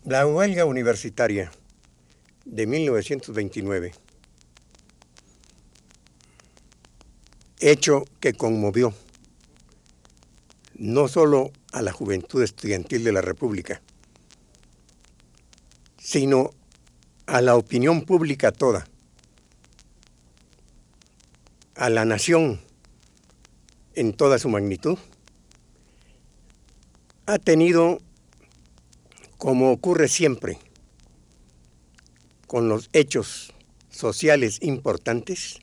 La huelga universitaria de 1929, hecho que conmovió no solo a la juventud estudiantil de la República, sino a la opinión pública toda, a la nación en toda su magnitud, ha tenido, como ocurre siempre con los hechos sociales importantes,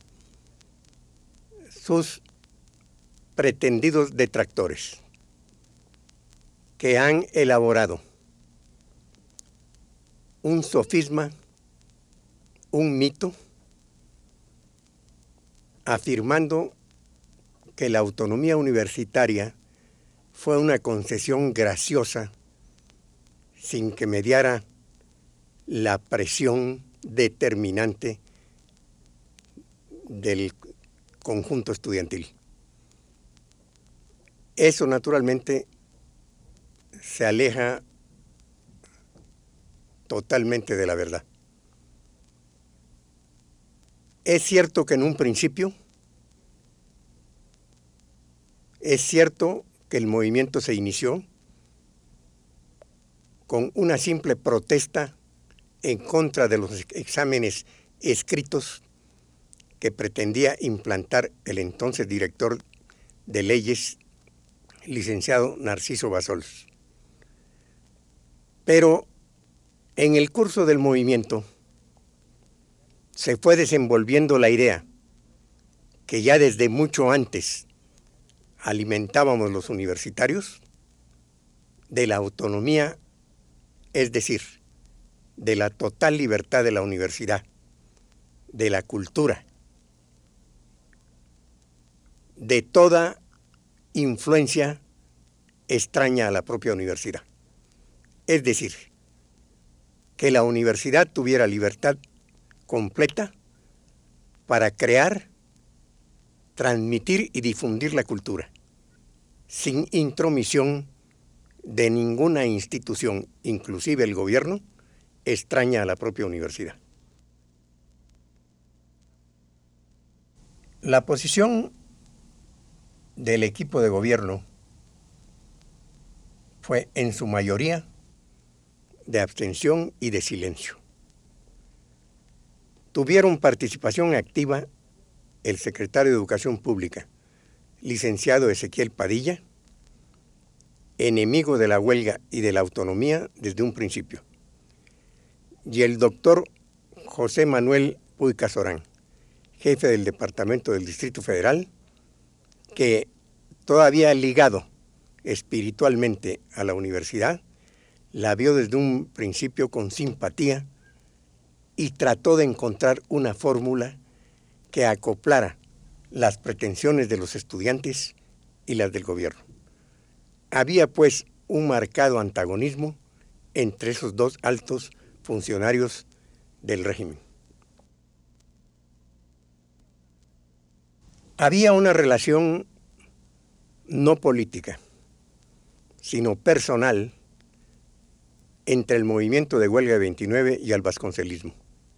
sus pretendidos detractores, que han elaborado un sofisma, un mito, afirmando que la autonomía universitaria fue una concesión graciosa sin que mediara la presión determinante del conjunto estudiantil. Eso naturalmente se aleja totalmente de la verdad. Es cierto que en un principio, es cierto que el movimiento se inició con una simple protesta en contra de los exámenes escritos que pretendía implantar el entonces director de leyes, licenciado Narciso Bassols. Pero en el curso del movimiento se fue desenvolviendo la idea que ya desde mucho antes alimentábamos los universitarios de la autonomía, es decir, de la total libertad de la universidad, de la cultura, de toda influencia extraña a la propia universidad. Es decir, que la universidad tuviera libertad completa para crear, transmitir y difundir la cultura, sin intromisión de ninguna institución, inclusive el gobierno, extraña a la propia universidad. La posición del equipo de gobierno fue en su mayoría de abstención y de silencio. Tuvieron participación activa el secretario de Educación Pública, licenciado Ezequiel Padilla, enemigo de la huelga y de la autonomía desde un principio, y el doctor José Manuel Puy Casorán, jefe del Departamento del Distrito Federal, que todavía ligado espiritualmente a la universidad, la vio desde un principio con simpatía y trató de encontrar una fórmula que acoplara las pretensiones de los estudiantes y las del gobierno. Había pues un marcado antagonismo entre esos dos altos funcionarios del régimen. Había una relación no política, sino personal entre el movimiento de huelga de 29 y el vasconcelismo.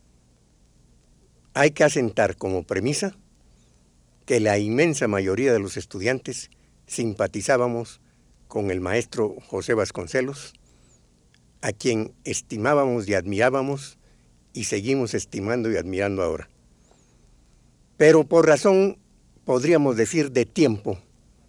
Hay que asentar como premisa que la inmensa mayoría de los estudiantes simpatizábamos con el maestro José Vasconcelos, a quien estimábamos y admirábamos y seguimos estimando y admirando ahora. Pero por razón, podríamos decir, de tiempo,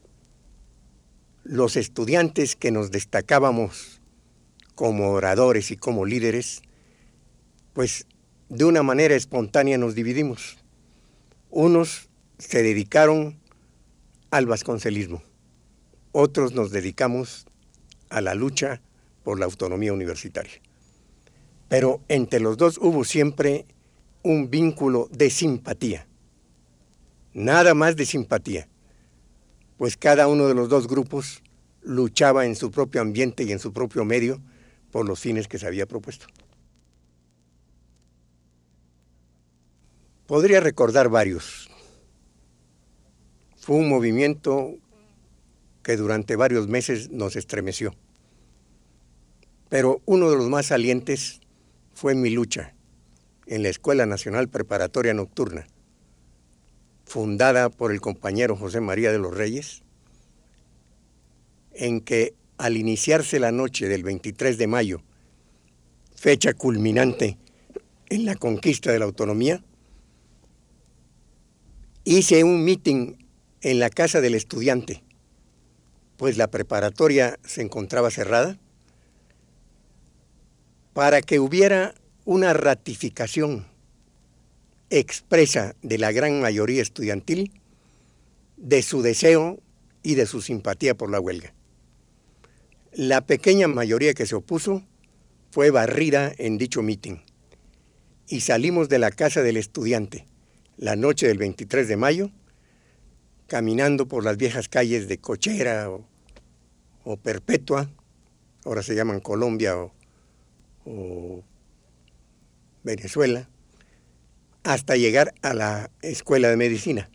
los estudiantes que nos destacábamos como oradores y como líderes, pues de una manera espontánea nos dividimos. Unos se dedicaron al vasconcelismo, otros nos dedicamos a la lucha por la autonomía universitaria. Pero entre los dos hubo siempre un vínculo de simpatía, nada más de simpatía, pues cada uno de los dos grupos luchaba en su propio ambiente y en su propio medio por los fines que se había propuesto. Podría recordar varios. Fue un movimiento que durante varios meses nos estremeció. pero uno de los más salientes fue mi lucha en la Escuela Nacional Preparatoria Nocturna, fundada por el compañero José María de los Reyes, en que al iniciarse la noche del 23 de mayo, fecha culminante en la conquista de la autonomía, hice un mitin en la casa del estudiante, pues la preparatoria se encontraba cerrada, para que hubiera una ratificación expresa de la gran mayoría estudiantil de su deseo y de su simpatía por la huelga. La pequeña mayoría que se opuso fue barrida en dicho mitin y salimos de la casa del estudiante la noche del 23 de mayo, caminando por las viejas calles de Cochera o Perpetua, ahora se llaman Colombia o Venezuela, hasta llegar a la Escuela de Medicina,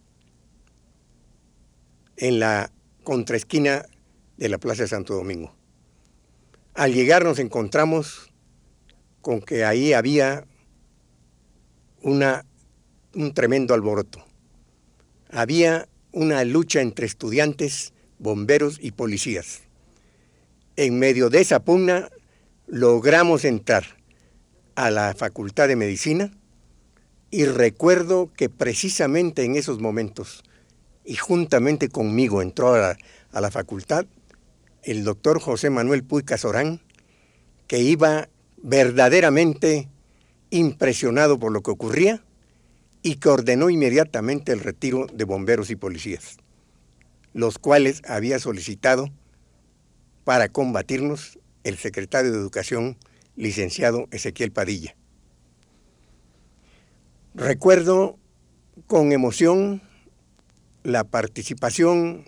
en la contraesquina de la Plaza de Santo Domingo. Al llegar nos encontramos con que ahí había un tremendo alboroto. Había una lucha entre estudiantes, bomberos y policías. En medio de esa pugna logramos entrar a la Facultad de Medicina y recuerdo que precisamente en esos momentos y juntamente conmigo entró a la facultad el doctor José Manuel Puig Casorán, que iba verdaderamente impresionado por lo que ocurría y que ordenó inmediatamente el retiro de bomberos y policías, los cuales había solicitado para combatirnos el secretario de Educación, licenciado Ezequiel Padilla. Recuerdo con emoción la participación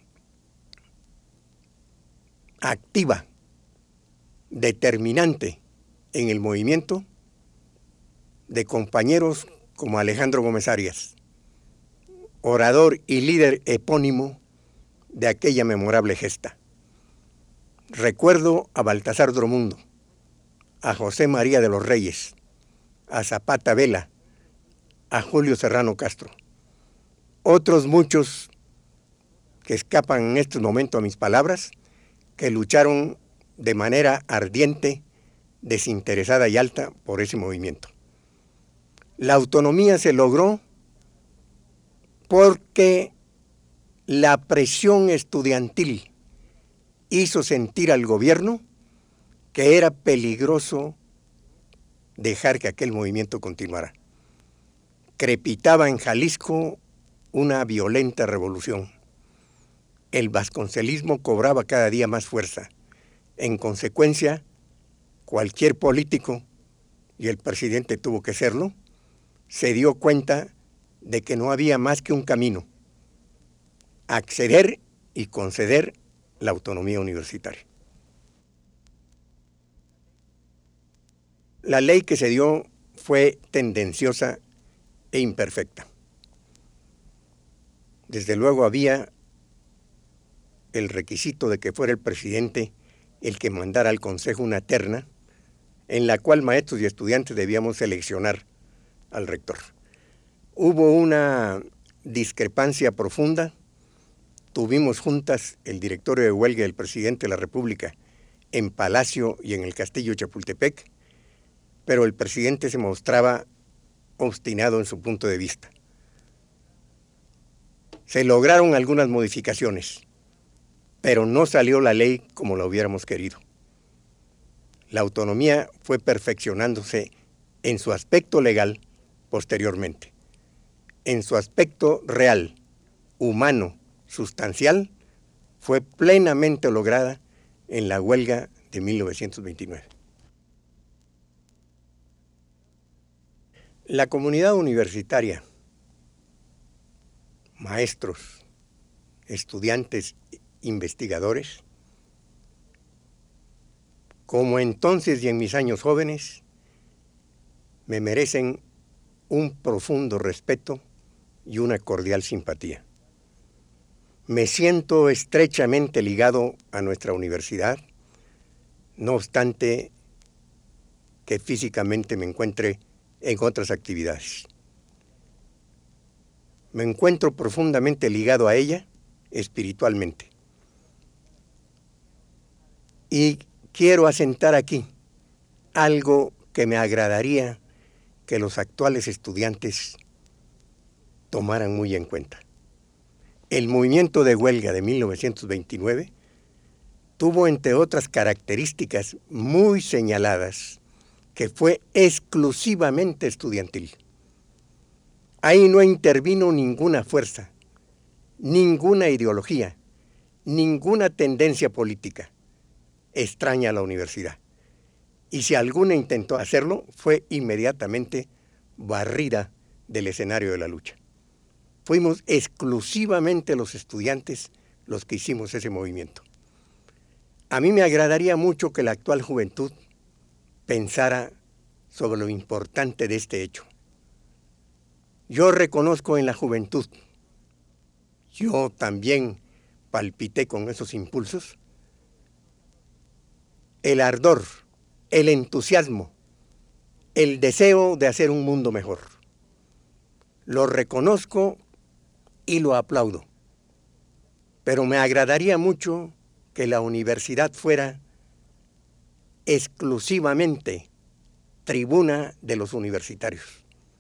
activa, determinante en el movimiento de compañeros como Alejandro Gómez Arias, orador y líder epónimo de aquella memorable gesta. Recuerdo a Baltasar Dromundo, a José María de los Reyes, a Zapata Vela, a Julio Serrano Castro. Otros muchos que escapan en estos momentos a mis palabras, que lucharon de manera ardiente, desinteresada y alta por ese movimiento. La autonomía se logró porque la presión estudiantil hizo sentir al gobierno que era peligroso dejar que aquel movimiento continuara. Crepitaba en Jalisco una violenta revolución. El vasconcelismo cobraba cada día más fuerza. En consecuencia, cualquier político, y el presidente tuvo que serlo, se dio cuenta de que no había más que un camino: acceder y conceder la autonomía universitaria. La ley que se dio fue tendenciosa e imperfecta. Desde luego había el requisito de que fuera el presidente el que mandara al Consejo una terna en la cual maestros y estudiantes debíamos seleccionar al rector. Hubo una discrepancia profunda. Tuvimos juntas el directorio de huelga del presidente de la República en Palacio y en el Castillo Chapultepec, pero el presidente se mostraba obstinado en su punto de vista. Se lograron algunas modificaciones, pero no salió la ley como la hubiéramos querido. La autonomía fue perfeccionándose en su aspecto legal posteriormente. En su aspecto real, humano, sustancial, fue plenamente lograda en la huelga de 1929. La comunidad universitaria, maestros, estudiantes, investigadores, como entonces y en mis años jóvenes, me merecen un profundo respeto y una cordial simpatía. Me siento estrechamente ligado a nuestra universidad, no obstante que físicamente me encuentre en otras actividades. Me encuentro profundamente ligado a ella espiritualmente. Y quiero asentar aquí algo que me agradaría que los actuales estudiantes tomaran muy en cuenta. El movimiento de huelga de 1929 tuvo, entre otras características muy señaladas, que fue exclusivamente estudiantil. Ahí no intervino ninguna fuerza, ninguna ideología, ninguna tendencia política extraña a la universidad. Y si alguna intentó hacerlo, fue inmediatamente barrida del escenario de la lucha. Fuimos exclusivamente los estudiantes los que hicimos ese movimiento. A mí me agradaría mucho que la actual juventud pensara sobre lo importante de este hecho. Yo reconozco en la juventud, yo también palpité con esos impulsos, el ardor, el entusiasmo, el deseo de hacer un mundo mejor. Lo reconozco y lo aplaudo, pero me agradaría mucho que la universidad fuera exclusivamente tribuna de los universitarios.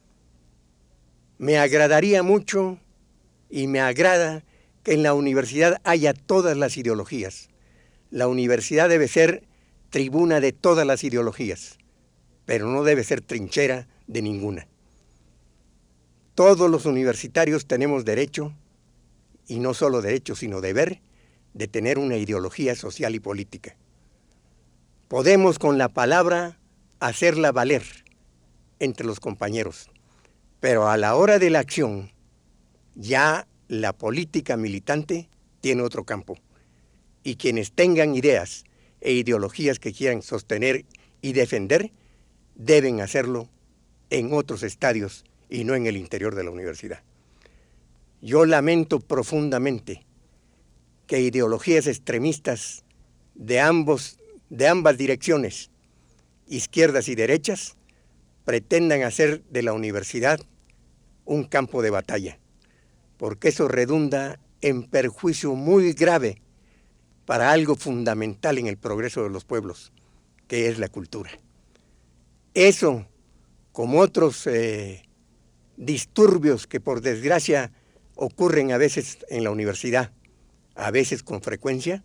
Me agradaría mucho y me agrada que en la universidad haya todas las ideologías. La universidad debe ser tribuna de todas las ideologías, pero no debe ser trinchera de ninguna. Todos los universitarios tenemos derecho, y no solo derecho, sino deber, de tener una ideología social y política. Podemos con la palabra hacerla valer entre los compañeros, pero a la hora de la acción, ya la política militante tiene otro campo. Y quienes tengan ideas e ideologías que quieran sostener y defender, deben hacerlo en otros estadios y no en el interior de la universidad. Yo lamento profundamente que ideologías extremistas de ambas direcciones, izquierdas y derechas, pretendan hacer de la universidad un campo de batalla, porque eso redunda en perjuicio muy grave para algo fundamental en el progreso de los pueblos, que es la cultura. Eso, como otros disturbios que por desgracia ocurren a veces en la universidad, a veces con frecuencia,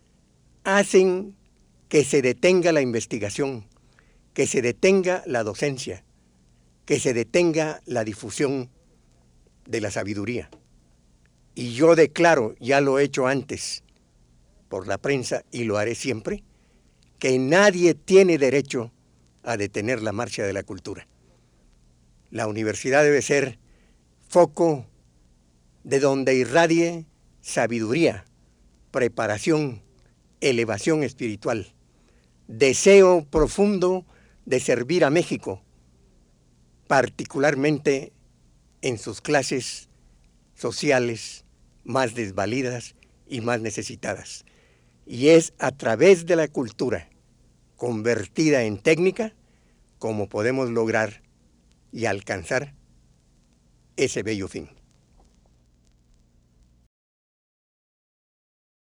hacen que se detenga la investigación, que se detenga la docencia, que se detenga la difusión de la sabiduría. Y yo declaro, ya lo he hecho antes por la prensa y lo haré siempre, que nadie tiene derecho a detener la marcha de la cultura. La universidad debe ser foco de donde irradie sabiduría, preparación, elevación espiritual, deseo profundo de servir a México, particularmente en sus clases sociales más desvalidas y más necesitadas. Y es a través de la cultura convertida en técnica como podemos lograr y alcanzar ese bello fin.